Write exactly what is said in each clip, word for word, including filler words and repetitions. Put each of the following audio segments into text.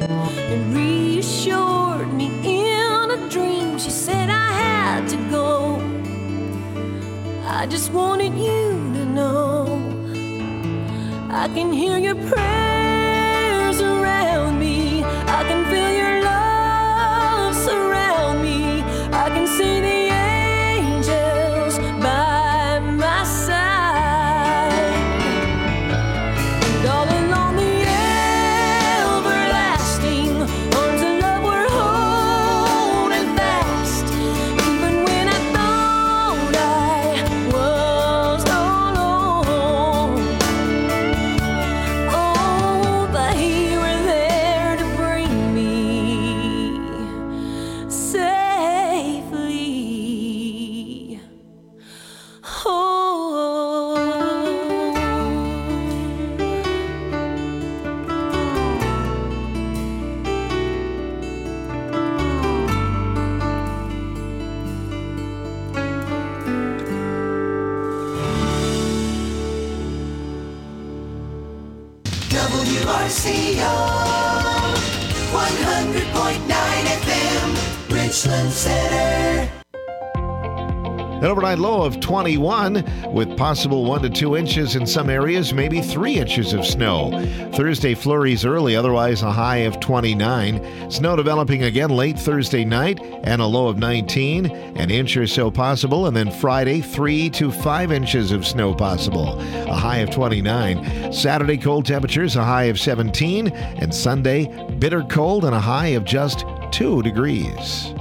and reassured me in a dream. She said I had to go. I just wanted you to know I can hear your prayers around me. I can feel your love surround me. I can see the angels by my side. And all along the everlasting arms of love were holding fast. Even when I thought I was alone, oh, but you were there to bring me safely home. W R C O one hundred point nine F M, Richland Center. An overnight low of twenty-one with possible one to two inches in some areas, maybe three inches of snow. Thursday flurries early, otherwise a high of twenty-nine. Snow developing again late Thursday night and a low of nineteen. An inch or so possible, and then Friday three to five inches of snow possible. A high of twenty-nine. Saturday cold temperatures, a high of seventeen. And Sunday bitter cold and a high of just two degrees.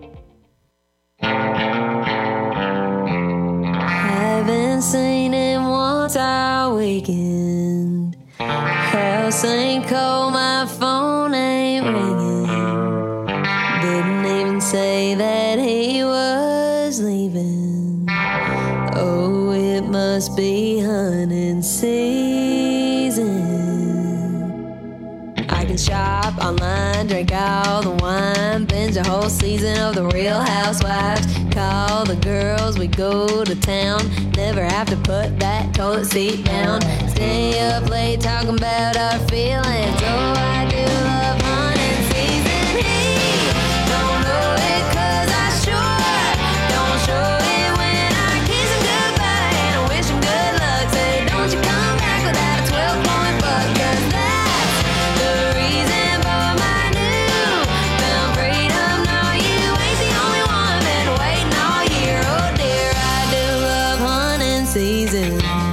Haven't seen him once all weekend. House ain't cold, my phone ain't ringing. Didn't even say that he was leaving. Oh, it must be hunting season. I can shop online, drink all the wine, binge a whole season of The Real Housewives. Call the girls, we go to town. Never have to put that toilet seat down. Stay up late talking about our feelings. Oh, I do love hunting season. He don't know it 'cause I sure don't show it when I kiss him goodbye and I wish him good luck. Say, don't you come back without a twelve point buck, 'cause that's the reason for my newfound freedom. No, you ain't the only one been waiting all year. Oh dear, I do love hunting season.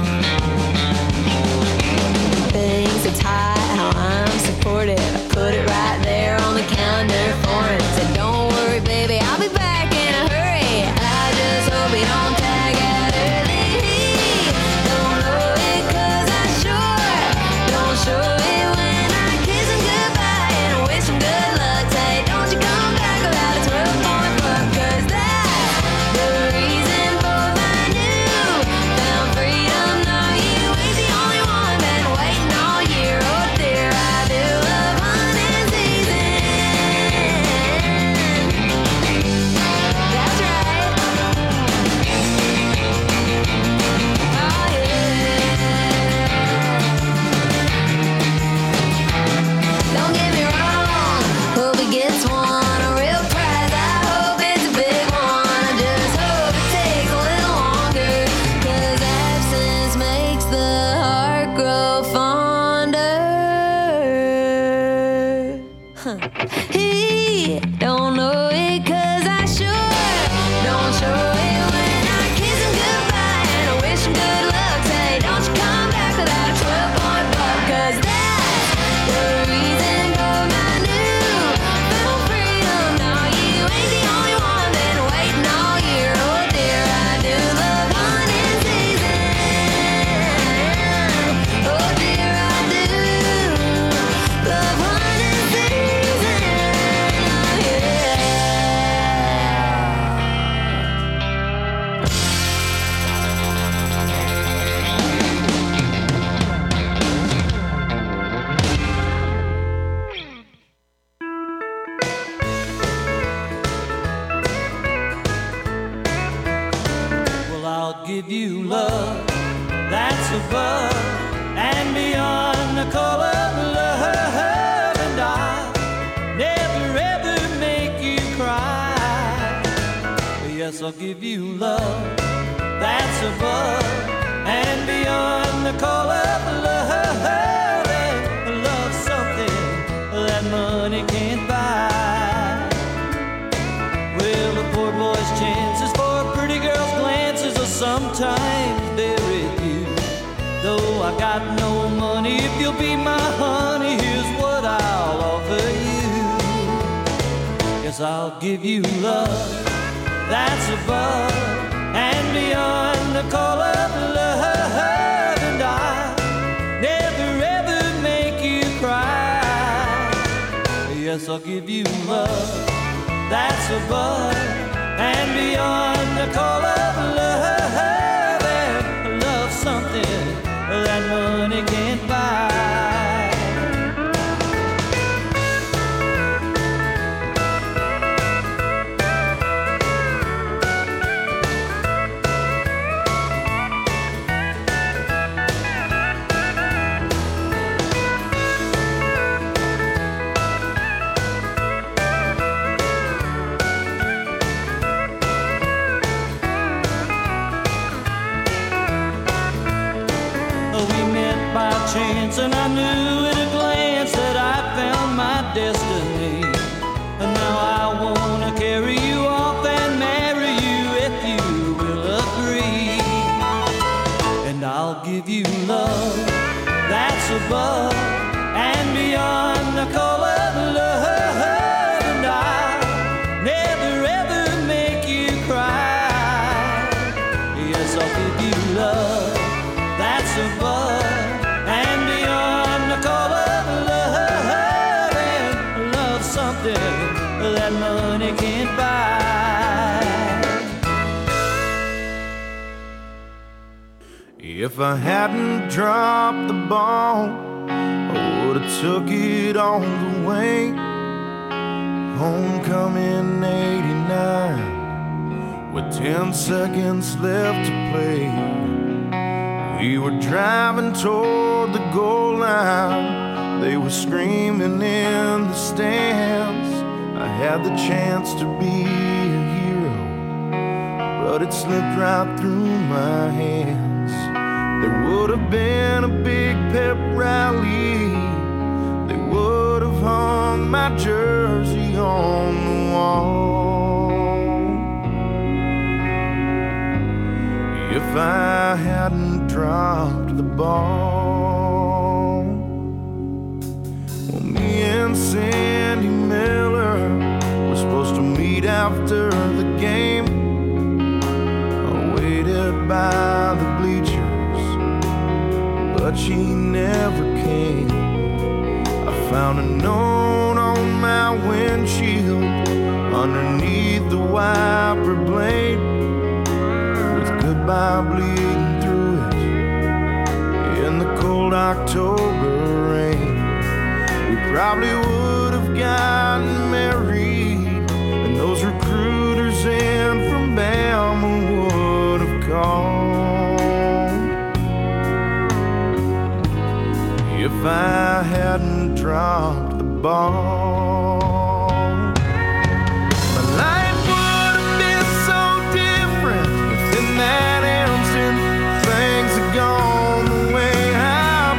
Things are tight, how I'm supported. I put it right there on the calendar for him. Said, don't worry, baby, I'll be back in a hurry. I just hope he don't tag out early. He don't know it 'cause I sure don't show it when I kiss him goodbye and I wish him good luck. Say, don't you come back without a twelve point buck, 'cause that's the reason for my newfound freedom. No, you ain't the only one been waiting all year. Oh dear, I do love hunting season. That's right. Oh yeah. Don't get me wrong, hope he gets one, a real prize. I hope it's a big one. I just hope it takes a little longer, 'cause absence makes the heart grow fonder. Huh. He don't know it 'cause I sure don't show it when I kiss him goodbye and I wish him good luck. Say, don't you come back without a twelve point buck, 'cause that's the reason for my newfound freedom. No, you ain't the only one been waiting all year. Oh dear, I do love hunting season. Oh dear, I do love hunting season. Yeah. Well, I'll give you love that's above and beyond the call of love, and I'll Yes, I'll give you love that's above and beyond the call of love, and love something that money can't buy. Well, a poor boy's chances for a pretty girl's glances are sometimes very few. Though I got no money, if you'll be my honey, here's what I'll offer you. Yes, I'll give you love that's above and beyond the call of love, and I'll never ever make you cry. Yes, I'll give you love that's above and beyond the call of love, and love something that money can't buy. Chance, and I knew at a glance that I found my destiny. And now I wanna carry you off and marry you if you will agree. And I'll give you love that's above and beyond the call of love, and I'll never ever make you cry. Yes, I'll give you love that's above and beyond the call of love, and love something that money can't buy. If I hadn't dropped the ball, I would've took it all the way. Homecoming eighty-nine, with ten seconds left to play. We were driving toward the goal line. They were screaming in the stands. I had the chance to be a hero, but it slipped right through my hands. There would have been a big pep rally. They would have hung my jersey on the wall. If I hadn't dropped the ball. Well, me and Sandy Miller were supposed to meet after the game. I waited by the bleachers, but she never came. I found a note on my windshield underneath the wiper blade, goodbye bleeding through it in the cold October rain. We probably would have gotten married, and those recruiters in from Bama would have called. If I hadn't dropped the ball, my life would have been so different within that instant. Things had gone the way I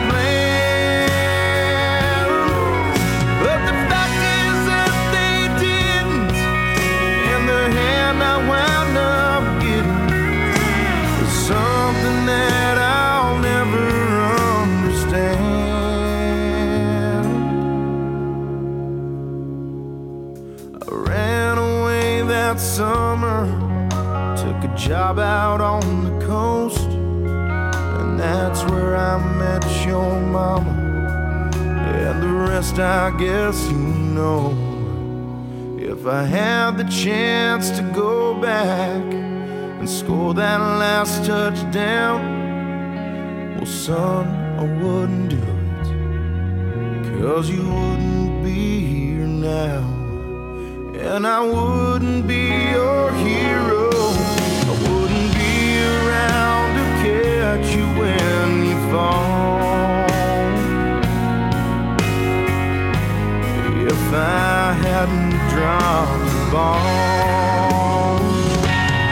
planned, but the fact is that they didn't, and the hand I wound up getting was something that I'll never understand. I ran away that summer, took a job out on the coast, and that's where I met your mama, and the rest I guess you know. If I had the chance to go back and score that last touchdown, well son, I wouldn't do it, 'cause you wouldn't be here now, and I wouldn't be your hero. I wouldn't be around to catch you when you fall. If I hadn't dropped the ball.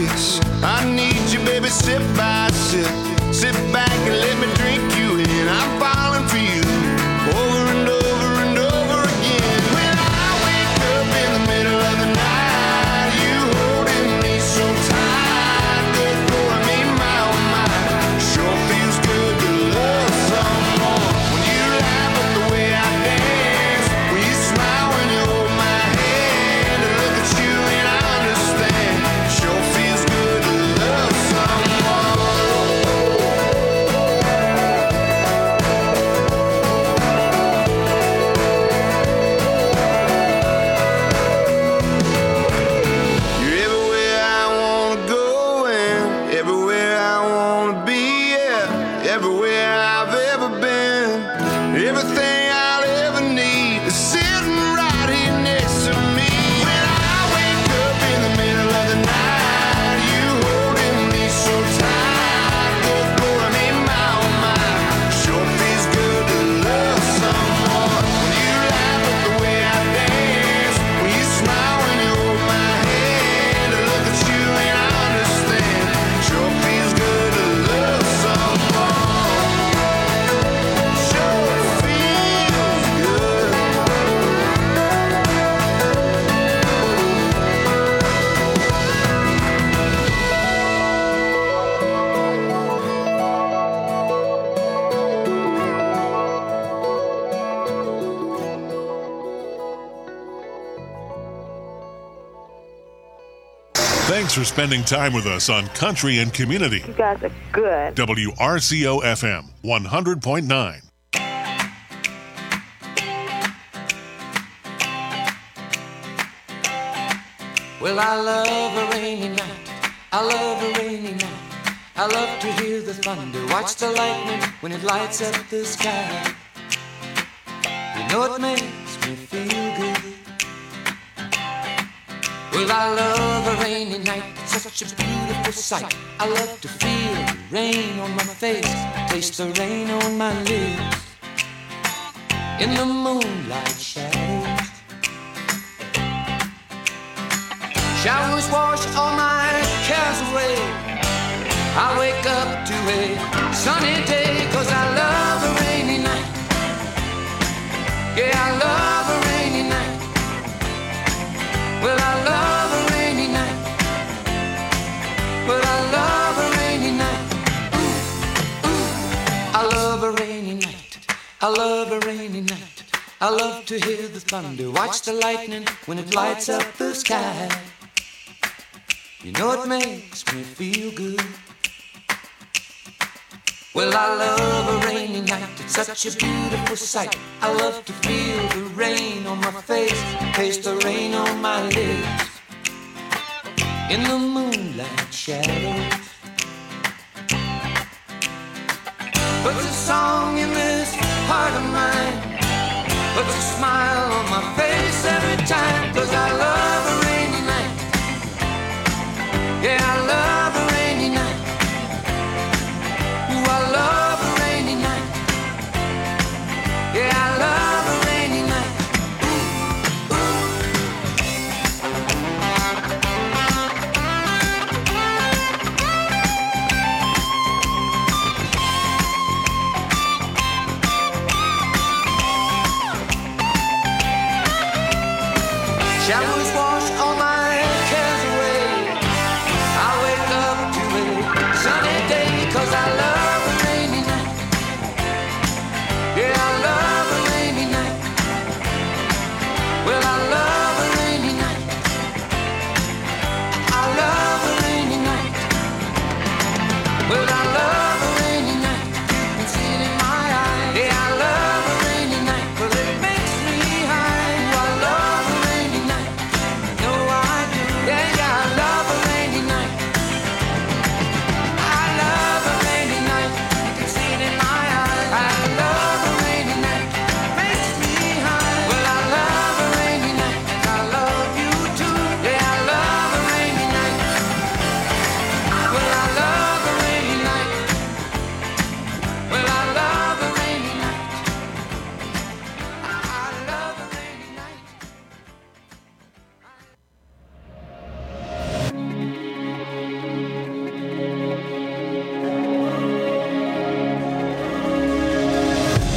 this. I need you, baby, sip by sip. Sit back and let me drink you in. I'm falling for you over and over and over again. When I wake up in the middle of the night, you holding me so tight. Good for me, my oh my. Sure feels good to love someone. When you laugh at the way I dance, when you smile when you hold my hand, and look at you and I understand. Sure feels good to love someone. You're everywhere I wanna go and everywhere I wanna be, yeah. Everywhere I've ever been, everything I'll ever need is sitting right here next to me. When I wake up in the middle of the night, you holding me so tight. Good for me, my oh my. Sure feels good to love someone. When you laugh at the way I dance, when you smile when you hold my hand, I look at you and I understand. Sure feels good to love someone. Sure feels good. Thanks for spending time with us on Country and Community. You guys are good. W R C O F M one hundred point nine. Well, I love a rainy night. I love a rainy night. I love to hear the thunder, watch the lightning when it lights up the sky. You know it makes me feel good. Well, I love a rainy night. It's such a beautiful sight. I love to feel the rain on my face, taste the rain on my lips. In the moonlight shadows, showers wash all my cares away. I wake up to a sunny day, 'cause I love a rainy night. Yeah, I love a rainy night. Well, I love a rainy night. Well, I love a rainy night. Ooh, ooh. I love a rainy night. I love a rainy night. I love to hear the thunder, watch the lightning when it lights up the sky. You know it makes me feel good. Well, I love a rainy night. It's such a beautiful sight. I love to feel the rain on my face, taste the rain on my lips. In the moonlight shadows, puts a song in this heart of mine, puts a smile on my face every time. 'Cause I love a rainy night. Yeah, I love a rainy night. Ooh, I love a rainy night. Yeah, I love a rainy night. Ooh, ooh. Showers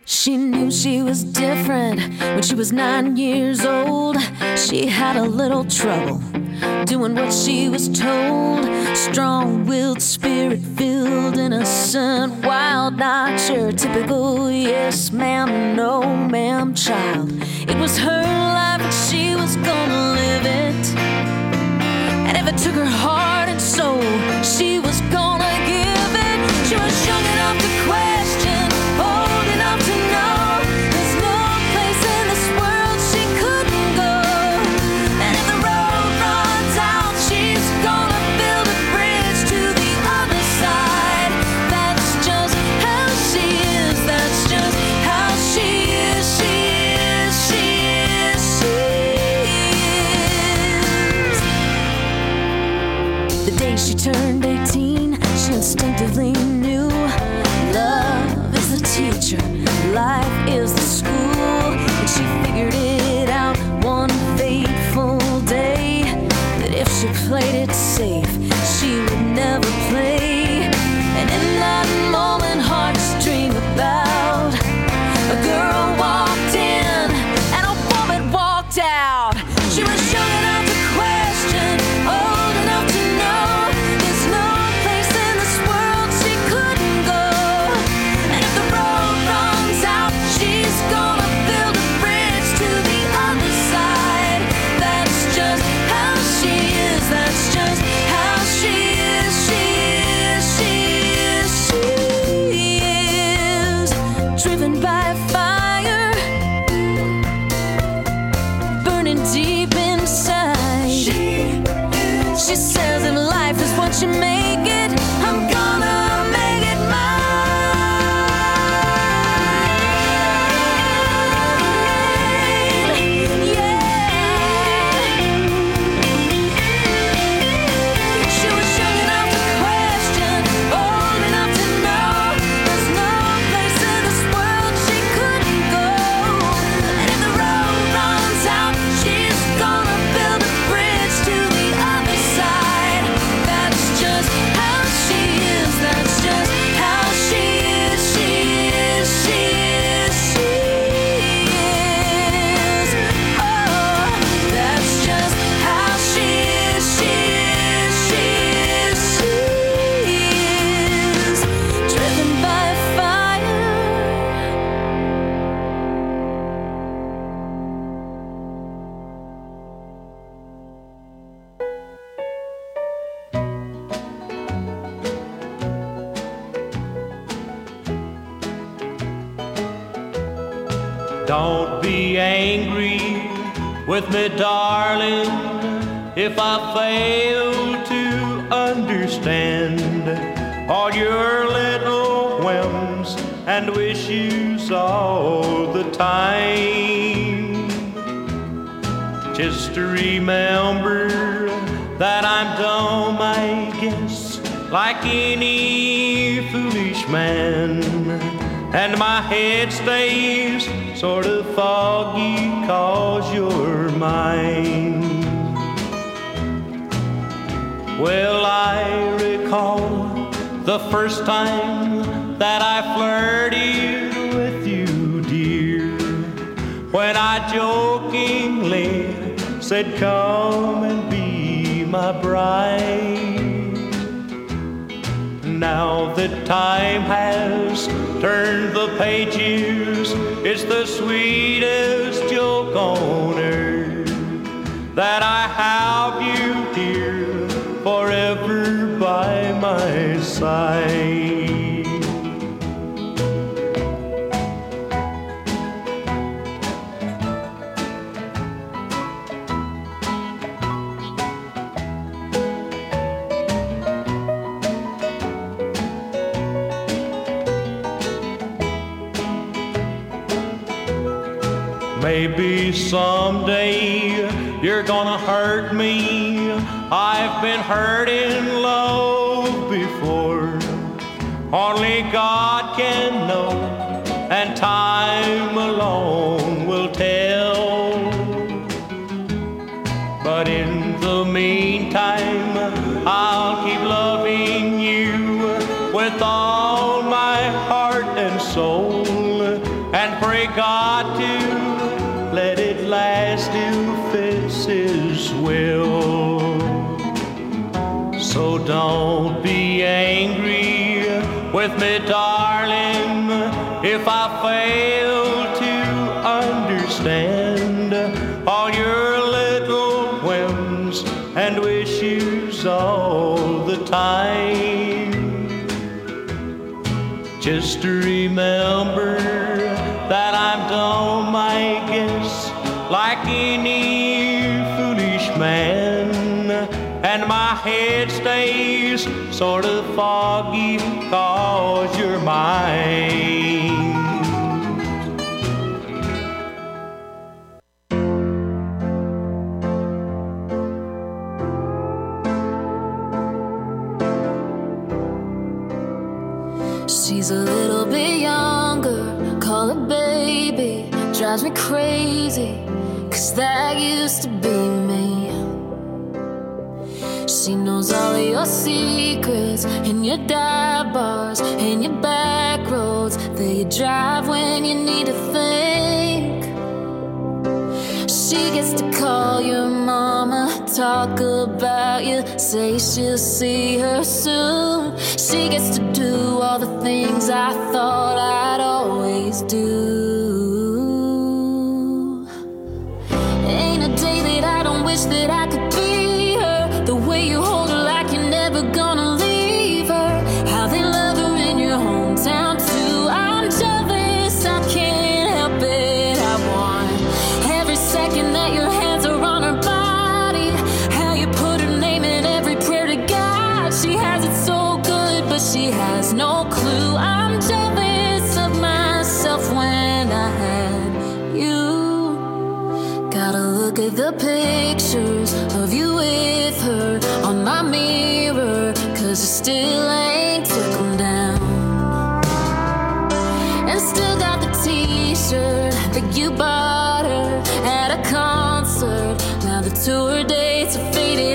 She knew she was different when she was nine years old. She had a little trouble doing what she was told. Strong-willed, spirit-filled, innocent, wild, not your typical yes ma'am, no ma'am child. It was her life and she was gonna live it. And if it took her heart and soul, she was gonna give it. She was young enough to question, old enough to know there's no place in this world she couldn't go. And if the road runs out, she's gonna build a bridge to the other side. That's just how she is. That's just how she is. She is. She is. She is. The day she turned eighteen, she instinctively knew love is the teacher, life is the school. And she figured it out one fateful day, that if she played it safe, she would never play. And in that moment, hearts dream about a girl walked in and a woman walked out. She was young enough to question, old enough to know there's no place in this world she couldn't go. And if the road runs out, she's gonna build a bridge to the other side. That's just how she is. That's just how she is. She is. She is. She is. Driven by fire, burning deep inside. She is. She says if life is what you make it, I'm gonna make it mine. Yeah. She was young enough to question, old enough to know there's no place in this world she couldn't go. And if the road runs out, she's gonna build a bridge to the other side. That's just how she is. That's just how she is. She is. She is. She is. Oh, that's just how she is. She is. She is. She is. Driven by fire. Don't be angry with me, darling, if I fail to understand all your little whims and wishes all the time. Just to remember that I'm dumb, I guess, like any foolish man. And my head stays sort of foggy 'cause you're mine. Well, I recall the first time that I flirted with you, dear, when I jokingly said, come and be my bride. Now that time has turned the pages, it's the sweetest joke on earth that I have you here forever by my side. Maybe someday you're gonna hurt me. I've been hurt in love before. Only God can know, and time alone will tell. But in the meantime, I'll keep loving you with all my heart and soul. don't be angry with me, darling, if I fail to understand all your little whims and wishes all the time. Just remember that I'm dumb, I guess, like any foolish man, and my head stays sort of foggy 'cause you're mine. She's a little bit younger, call her baby. Drives me crazy, 'cause that used to be me. She knows all of your secrets, and your dive bars, and your back roads that you drive when you need to think. She gets to call your mama, talk about you, say she'll see her soon. She gets to do all the things I thought I'd always do. Ain't a day that I don't wish that I could be her. The way you hold her like you're never gonna leave her. How they love her in your hometown too. I'm jealous, I can't help it. I want every second that your hands are on her body. How you put her name in every prayer to God. She has it so good, but she has no clue. I'm jealous of myself when I had you. Gotta look at the pictures of you with her on my mirror, 'cause I still ain't took them down. And still got the t-shirt that you bought her at a concert. Now the tour dates are faded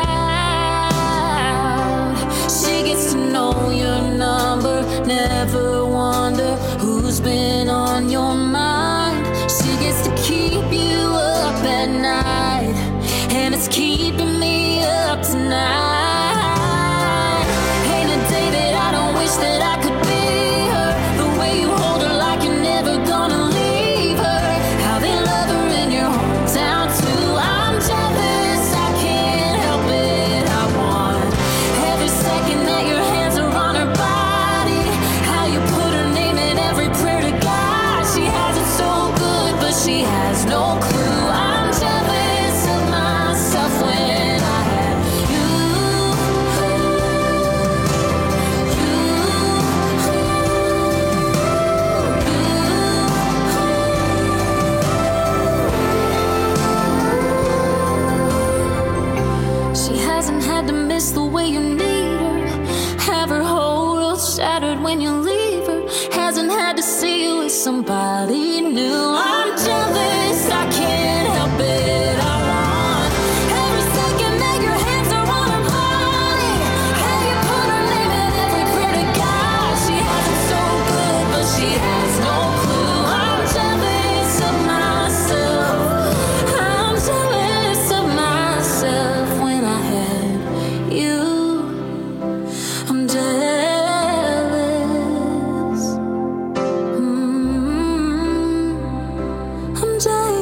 out. She gets to know your number, never wonder who's been on your mind. She gets to keep you up at night, and it's keeping me up tonight. Ain't a day that I don't wish that I could be her. The way you hold her like you're never gonna leave her. How they love her in your hometown too. I'm jealous, I can't help it. I want every second that your hands are on her body. How you put her name in every prayer to God. She has it so good, but she has no clue. I'm jealous of myself when I had you. She hasn't had to miss the way you need her. Have her whole world shattered when you leave her. Hasn't had to see you with somebody new. I'm jealous, I can't help it. I want every second that your hands are on her body. How you put her name in every prayer to God. She has it so good, but she has no clue. I'm jealous of myself. I'm jealous of myself when I had you. I'm jealous. Mm, I'm jealous.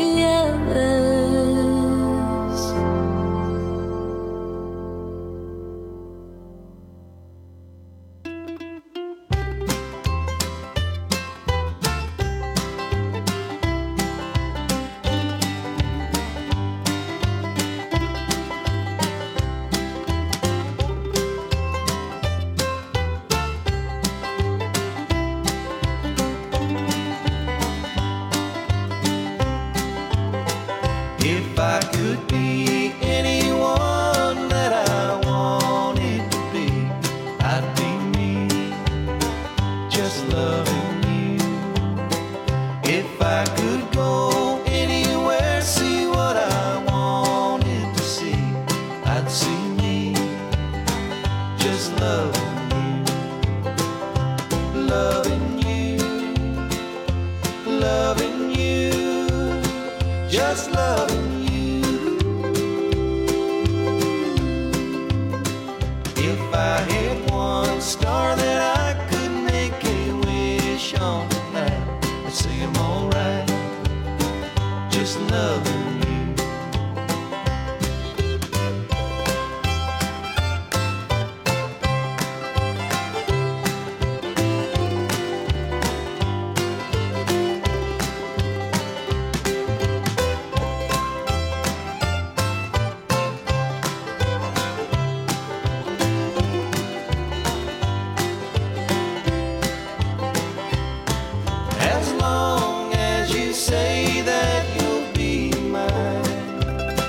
If I could be anyone that I wanted to be, I'd be me, just loving you. If I could go anywhere, see what I wanted to see, I'd see me, just loving you, loving you, loving you, just loving you. If one star that I could make a wish on tonight, I'd say I'm alright, just loving you. As long as you say that you'll be mine,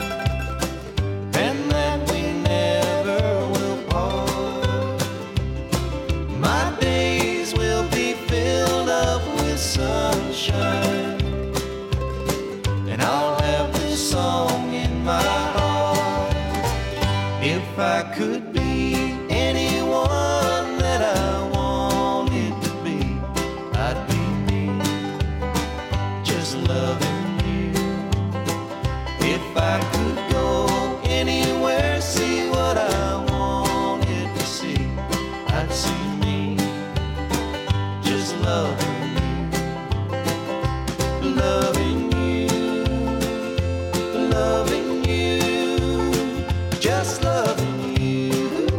and that we never will part, my days will be filled up with sunshine, and I'll have this song in my heart. If I could be anyone that I wanted to be, I'd be me, just loving you. If I could go anywhere, see what I wanted to see, I'd see me, just loving you. Loving you, loving you, just loving you.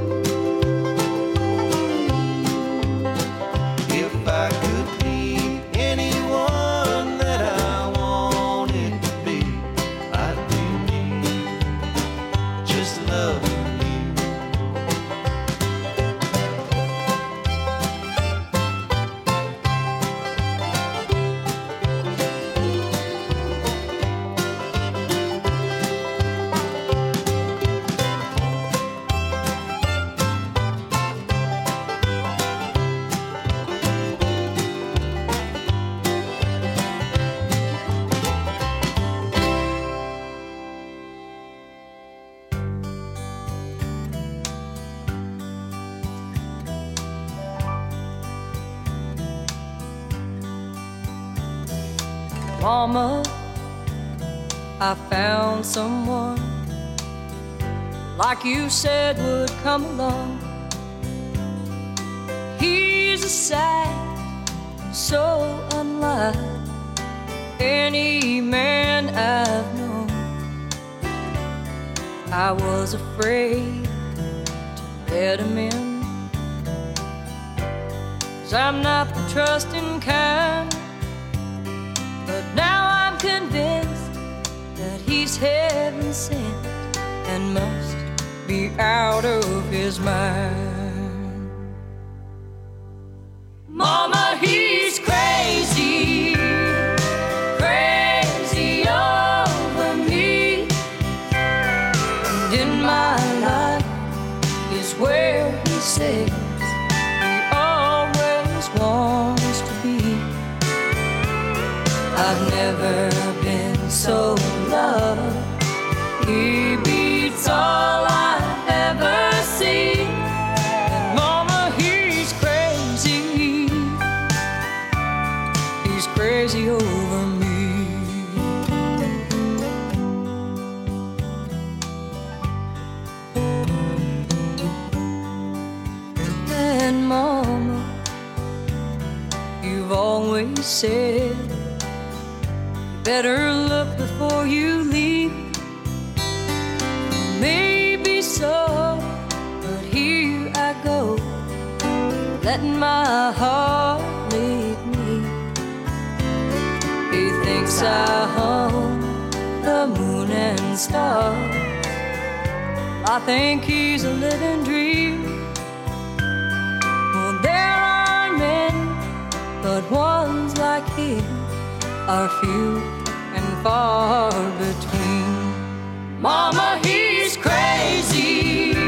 If I could be anyone that I wanted to be, I'd be me, just loving you. Mama, I found someone like you said would come along. He's a sight so unlike any man I've known. I was afraid to let him in, 'cause I'm not the trusting kind. But now I'm convinced that he's heaven sent and must be out of his mind. Mama, he's crazy, crazy over me. And in my life is where he says he always wants to be. I've never been so loved. He beats all I've ever seen. And Mama, he's crazy. He's crazy over me. And Mama, you've always said better look before you leave. Maybe so, but here I go, letting my heart lead me. He thinks I hung the moon and stars. I think he's a living dream. Well, there are many, but ones like him are few and far between. Mama, he's crazy,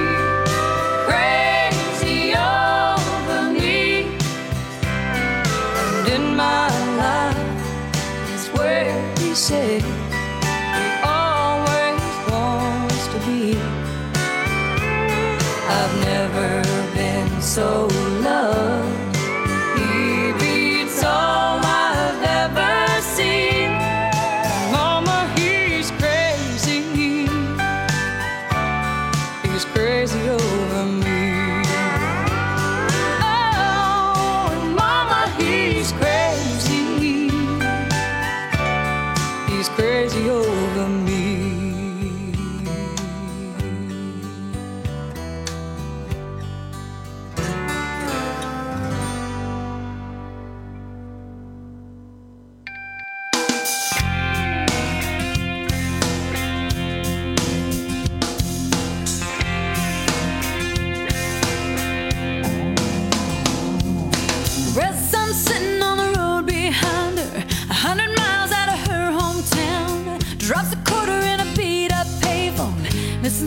crazy over me. And in my life is where he says he always wants to be. I've never been so loved. He beats all I've ever seen. Mama, he's crazy. He's crazy over me.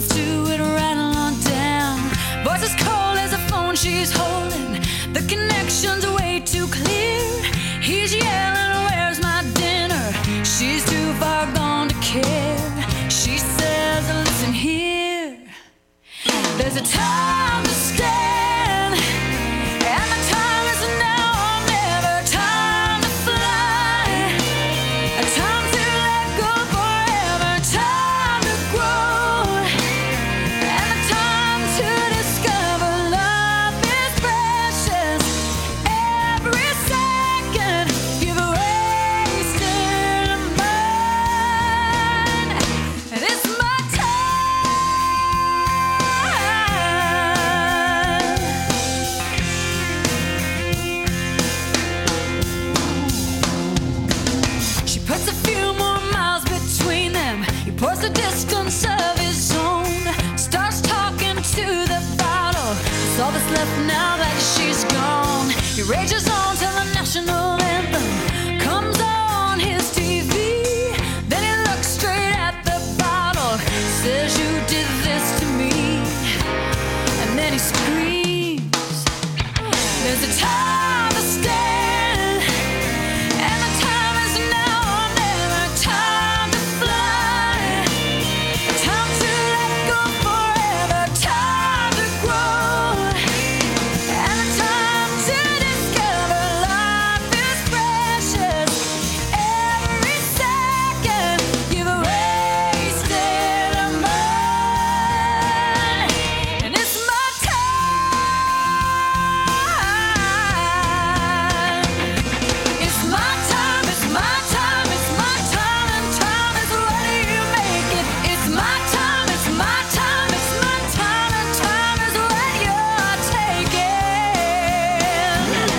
lines to it rattle on down. Voice as cold as a phone she's holding. The connection's way too clear. He's yelling, where's my dinner? She's too far gone to care. She says, listen here, there's a time to stand, and the time is now or never. Time to fly, a time to let go forever. Time to grow, and the time to discover love is precious. Every second you've wasted a mine, and it's my She puts a few more miles between them. He puts the distance of his own. Starts talking to the bottle. It's all that's left now that she's gone. He rages on till the national anthem comes on his T V. Then he looks straight at the bottle. Says, you did this to me. And then he screams, there's a time to stand, and the time is now or never. Time to fly, time to let go forever. Time to grow, and the time to discover life is precious. Every second you've wasted a mine, and it's my time. It's my time, it's my time, it's my time, and time is what you make it. It's my time, it's my time, it's my time, and time is what you're taking.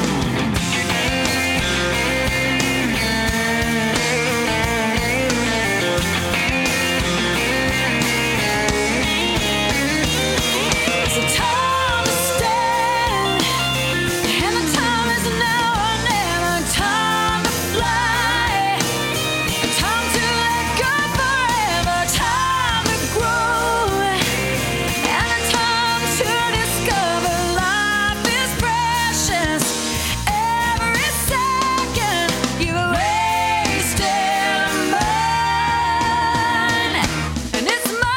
It's a time to stand, and the time is now or never. Time to fly, time to let go forever. Time to grow, and the time to discover life is precious. Every second you've wasted a mine, and it's my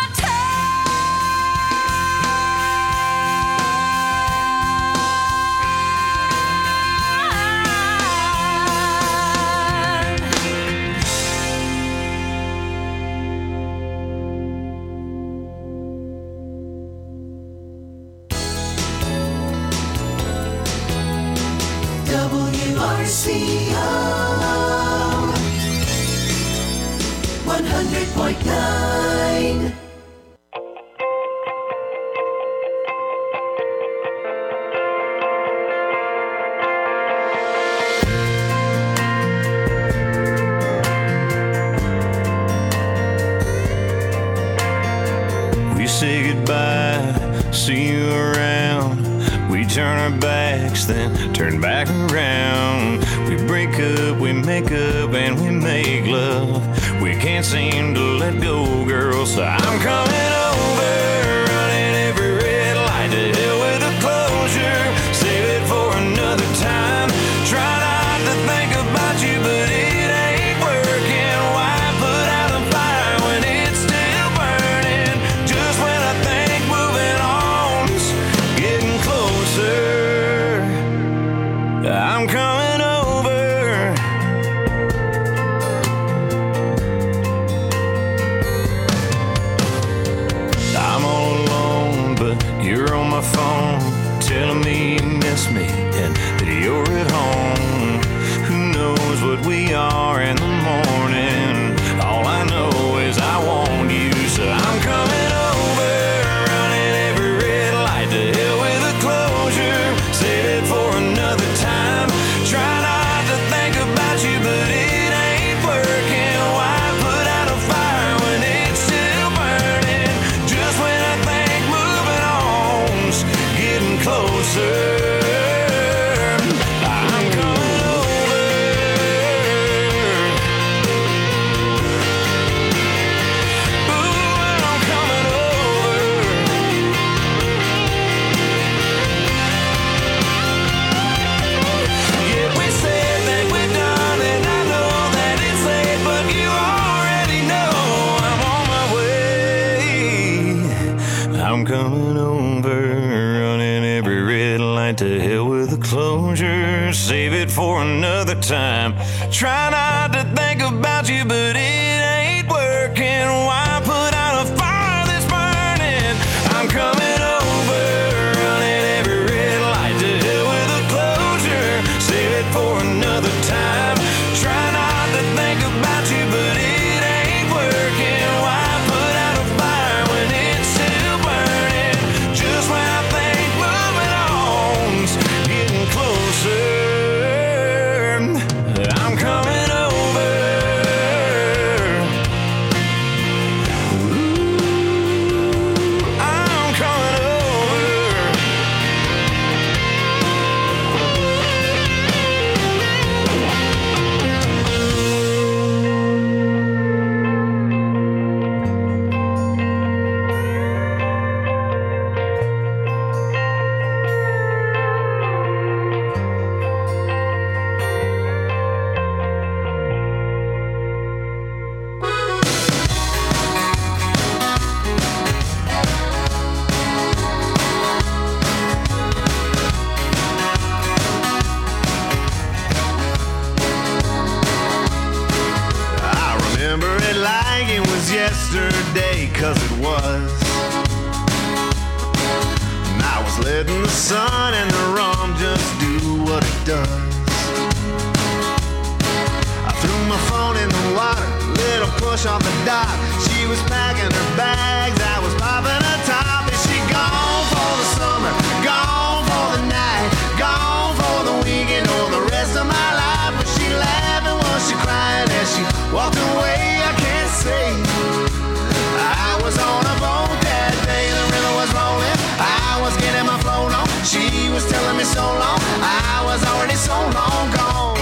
time. W R C O one hundred point nine. We say goodbye, see you around. We turn our backs, then turn back around. We break up, we make up, and we make love. We can't seem to let go, girl, so I'm coming over, running every red light. To hell with the closure, save it for another time. Try not to think about you, but it ain't working. Why put out a fire when it's still burning? Just when I think moving on's getting closer, I'm coming over. I'm all alone, but you're on my phone, telling me you miss me and that you're at home. Who knows what we are in the morning? All I know is I want you, so I'm coming over, running every red light. To hell with the closure, save it for another time. Try not to think about you, but it ain't working. Why put out a fire when it's still burning? Just when I think moving on's getting closer, I'm coming over. light, to hell with the closure, save it for another time. Try not to think about you, but it ain't working. Why put out a fire that's burning? I'm coming over, running every red light, to hell with the closure, save it for another time. Try not to think about you, but it ain't working. Why put out a fire when it's still burning? Just when I think moving on's getting closer, I'm coming over. Ooh, I'm coming over. I remember it like it was yesterday, 'cause it was. And I was letting the sun and the rum just do what it does. I threw my phone in the water, little push off the dock. She was packing her bags, I was popping her top. Is she gone for the summer, gone for the night, gone for the weekend or the rest of my life? Was she laughing, was she crying as she walked away? I can't say. I was on a boat that day, the river was rolling, I was getting my float on. She was telling me so long, I was already so long gone.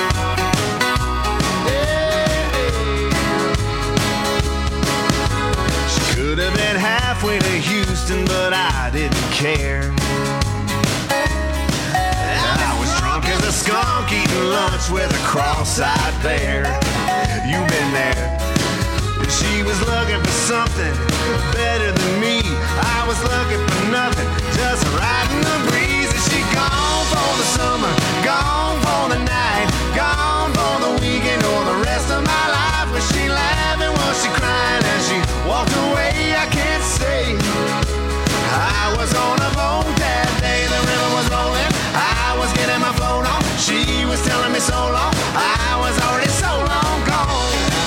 She could have been halfway to Houston, but I didn't care. I was drunk as a skunk eating lunch with a cross-eyed bear. You've been there. She was looking for something better than me. I was looking for nothing, just riding the breeze. Is she gone for the summer, gone for the night, gone for the weekend or the rest of my life? Was she laughing, was she crying as she walked away? I can't say. I was on a boat that day, the river was rolling, I was getting my float on. She was telling me so long, I was already so long gone.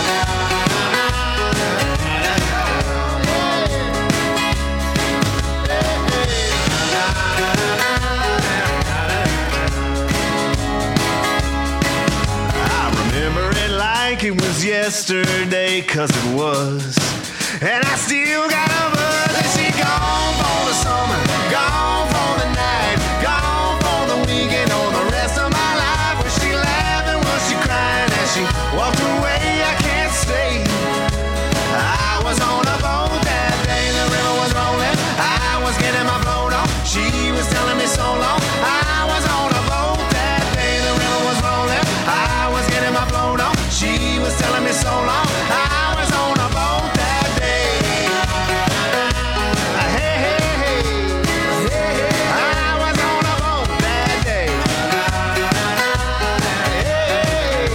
I remember it like it was yesterday, 'cause it was. And I still got a buzz. Is she gone for the summer, gone for the night, gone for the weekend or the rest of my life? Was she laughing, was she crying as she walked away? I can't say. I was on a boat that day, the river was rolling, I was getting my float on. She was telling me so long. I was on a boat that day, the river was rolling, I was getting my float on. She was telling me so long. I was on a boat that day. Hey, hey, hey, hey, hey. I was on a boat that day. Hey.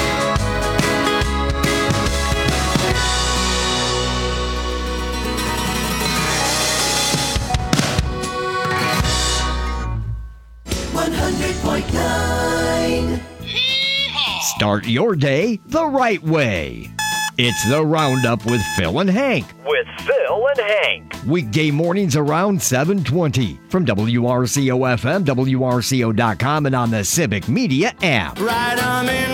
one hundred point nine. Start your day the right way. It's the Roundup with Phil and Hank. With Phil and Hank. Weekday mornings around seven twenty from W R C O F M, W R C O dot com, and on the Civic Media app. Right, I'm in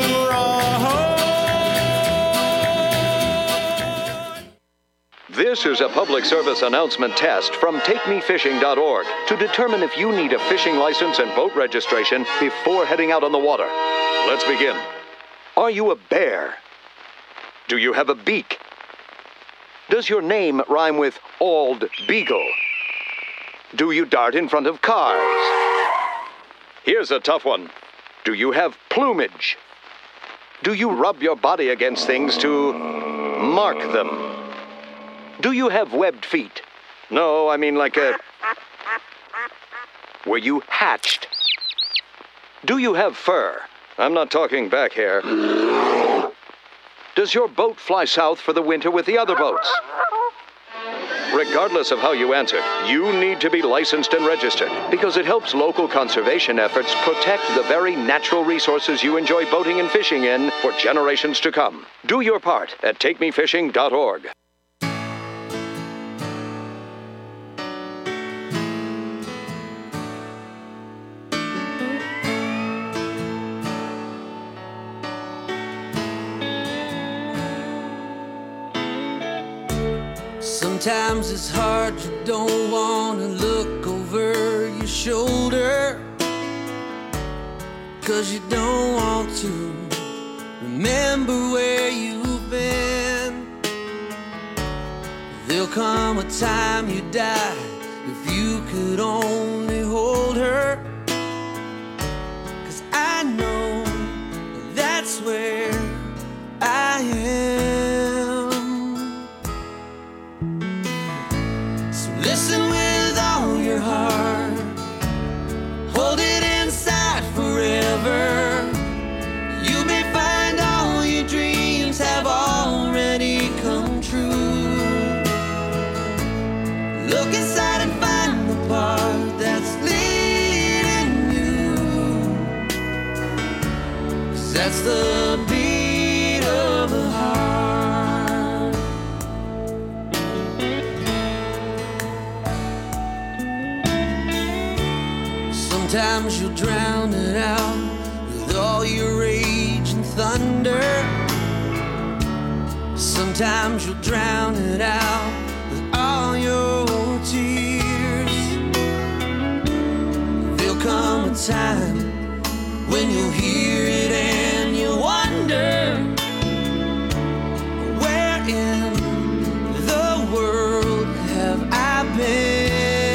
This is a public service announcement test from take me fishing dot org to determine if you need a fishing license and boat registration before heading out on the water. Let's begin. Are you a bear? Do you have a beak? Does your name rhyme with Ald Beagle? Do you dart in front of cars? Here's a tough one. Do you have plumage? Do you rub your body against things to mark them? Do you have webbed feet? No, I mean like a... Were you hatched? Do you have fur? I'm not talking back hair. Does your boat fly south for the winter with the other boats? Regardless of how you answered, you need to be licensed and registered because it helps local conservation efforts protect the very natural resources you enjoy boating and fishing in for generations to come. Do your part at take me fishing dot org. Sometimes it's hard, you don't want to look over your shoulder, 'cause you don't want to remember where you've been. There'll come a time you die if you could only hold her, 'cause I know that's where I am. Listen with all your heart, hold it inside forever. You may find all your dreams have already come true. Look inside and find the part that's leading you, 'cause that's the beat of the heart. Sometimes you'll drown it out with all your rage and thunder. Sometimes you'll drown it out with all your tears. There'll come a time when you'll hear it and you'll wonder, where in the world have I been?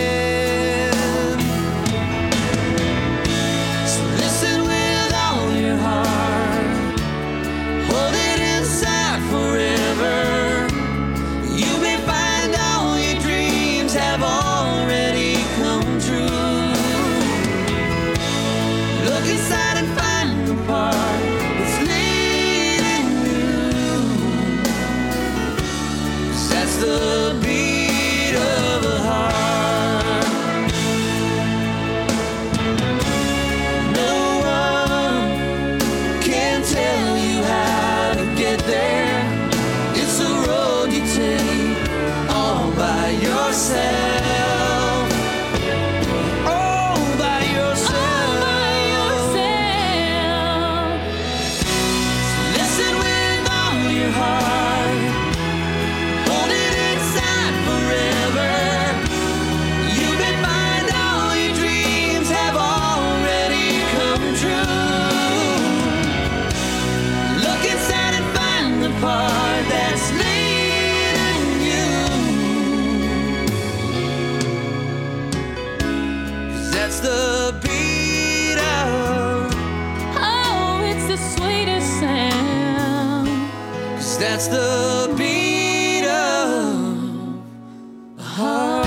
That's the beat of a heart.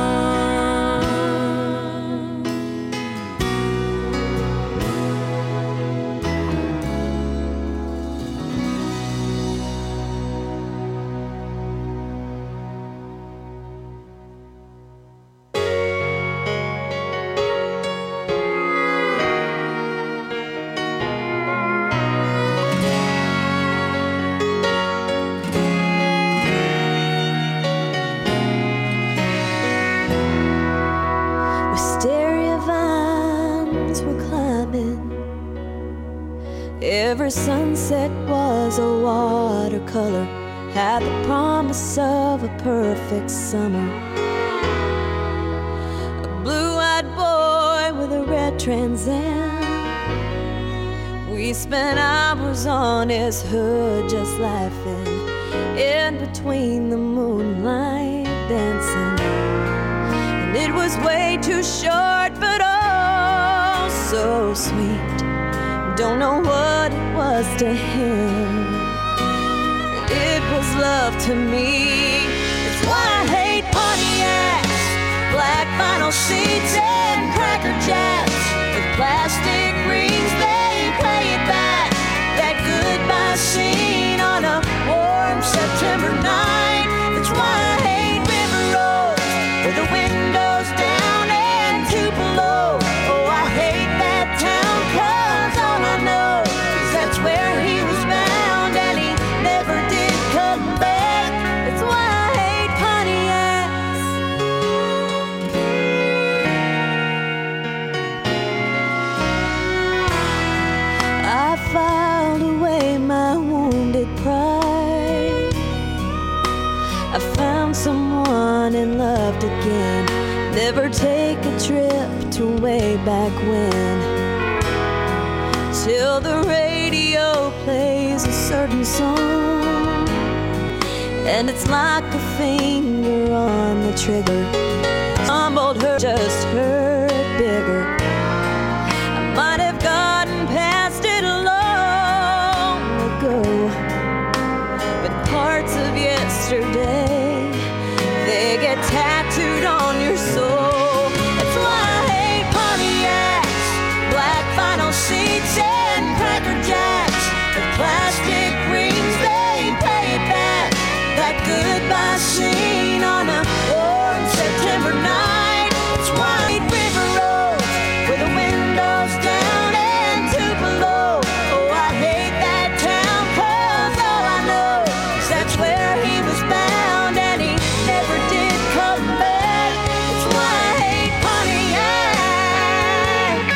Every sunset was a watercolor, had the promise of a perfect summer. A blue-eyed boy with a red Trans Am. We spent hours on his hood just laughing, in between the moonlight dancing. And it was way too short, but oh so sweet. Don't know what it was to him. It was love to me. It's why I hate Pontiacs, black vinyl seats and Cracker Jacks with plastic rings. They play it back, that goodbye scene on a warm September night. That's why I hate River Road, where the windows down and two below. Oh, I hate that town, 'cause all I know is that's where he was bound, and he never did come back. That's why I hate Pontiacs. I filed away my wounded pride. I found someone and loved again. Never take a trip to way back when. Till the radio plays a certain song, and it's like a finger on the trigger. Stumbled her, just hurt bigger. I might have gotten past it long ago, but parts of yesterday, they get tattooed on your soul. That's why I hate Pontiacs, black vinyl seats and Cracker Jacks with plastic rings. They pay it back, that goodbye scene on a warm September night. That's why I hate River Road, where the windows down and two below. Oh, I hate that town, 'cause all I know is that's where he was bound, and he never did come back. That's why I hate Pontiacs.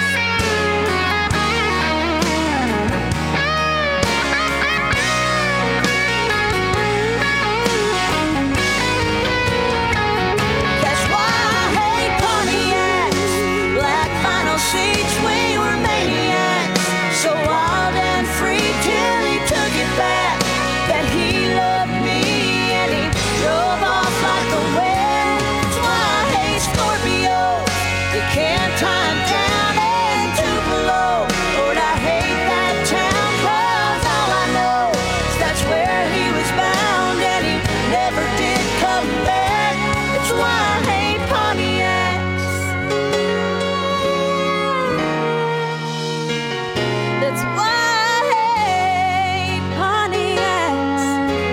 That's why I hate Pontiacs, black vinyl seats. We were maniacs, so wild and free till he took it back. That he loved me and he drove off like the wind. That's why I hate Scorpios, you can't tie him down and two below. Lord, I hate that town, 'cause all I know is that's where he was bound, and he never did come back. That's why I hate Pontiacs. That's why I hate Pontiacs.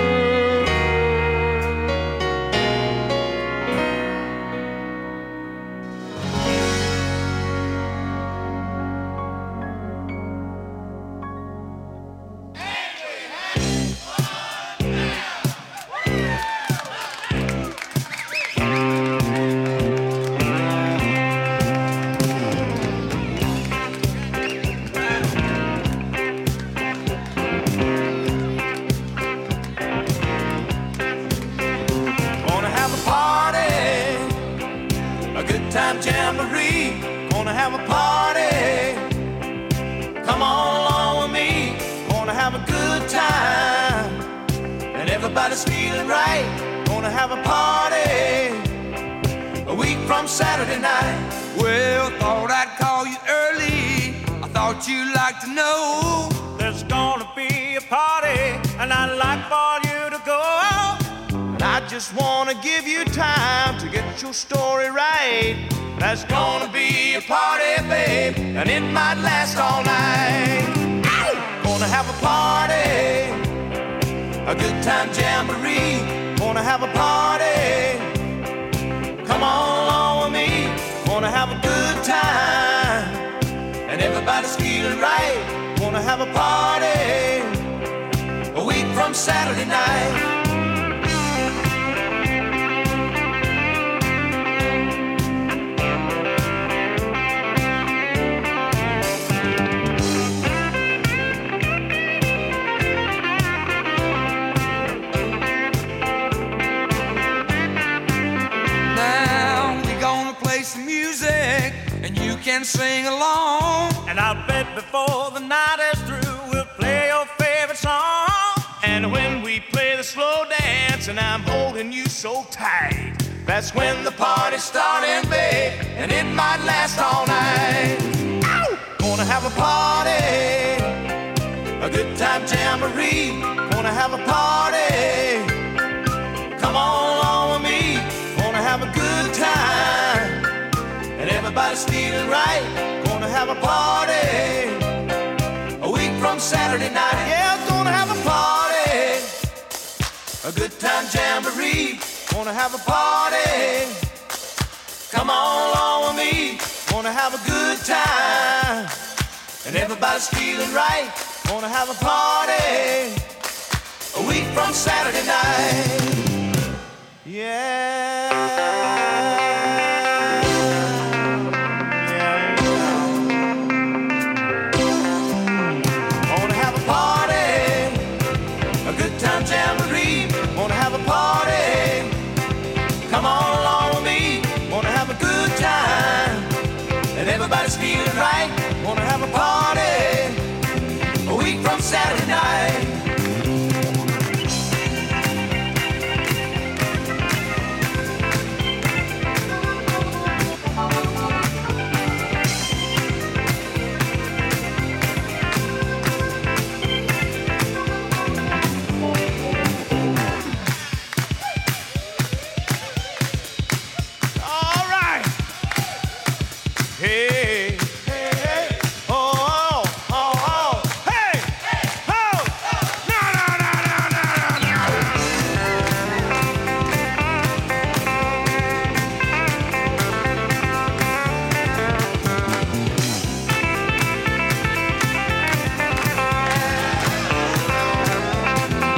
Gonna have a party, a good time jamboree. Gonna have a party, come on along with me. Gonna have a good time, and everybody's feeling right. Gonna have a party, a week from Saturday night. Well, thought I'd call you early. I thought you'd like to know there's gonna be a party, and I'd like for you to go. And I just wanna give you time to get your story right. There's gonna be a party, babe, and it might last all night. Ow! Gonna have a party, a good time jamboree. Gonna have a party, come on along with me. Gonna have a good time, and everybody's feeling right. Gonna have a party, a week from Saturday night. Can sing along, and I'll bet before the night is through we'll play your favorite song. And when we play the slow dance and I'm holding you so tight, that's when the party's starting, babe, and it might last all night. Ow! Gonna have a party, a good time jamboree. Gonna have a party, come on along with me. Gonna have a good time, have a party. A week from Saturday night, yeah, gonna have a party. A good time jamboree, gonna have a party. Come on along with me, gonna have a good time. And everybody's feeling right, gonna have a party. A week from Saturday night, yeah. Gonna have a party, a good time jamboree. Gonna have a party. Come on along with me, gonna have a good time. And everybody's feeling right, gonna have a party.